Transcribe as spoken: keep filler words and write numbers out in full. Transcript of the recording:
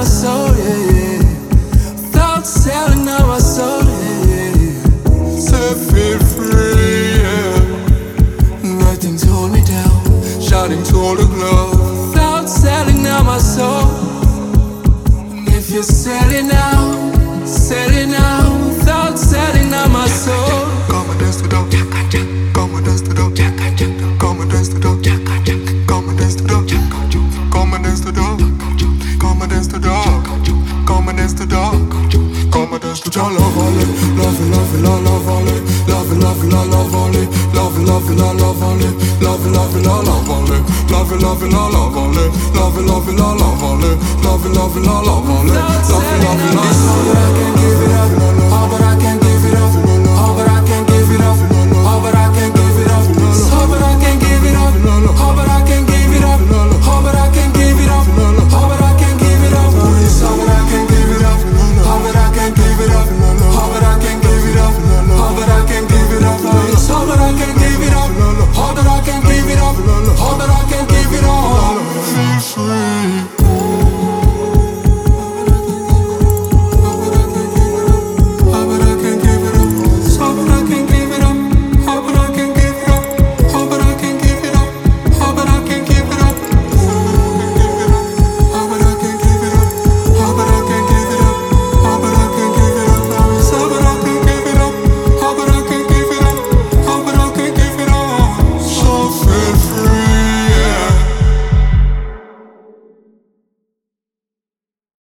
soul, yeah, yeah. Thoughts telling now my soul, yeah, yeah. Set feel free, yeah. Nothing's holding me down, shining toward the glow. Thoughts telling now my soul. And if you're sailing now, sailing now, thoughts telling now my soul. Come and dance to the come and dance to the come and dance to the come and dance to the come and dance to the come and dance to the come and dance to the come and dance to the love only, love love la love only, love love la love only, love love la love only, love love la love only, love love la love only, love love la love only, love love la love only, love love la love only.